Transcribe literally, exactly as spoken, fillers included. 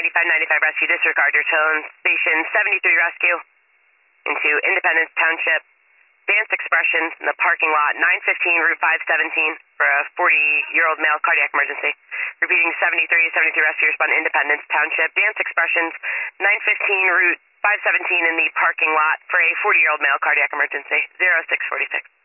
ninety-five ninety-five Rescue, disregard your tone. Station seventy-three Rescue into Independence Township. Dance Expressions in the parking lot, nine fifteen Route five seventeen for a forty-year-old male cardiac emergency. Repeating, seventy-three seventy-three Rescue, respond Independence Township. Dance Expressions, nine fifteen Route five seventeen in the parking lot for a forty-year-old male cardiac emergency, zero six forty-six.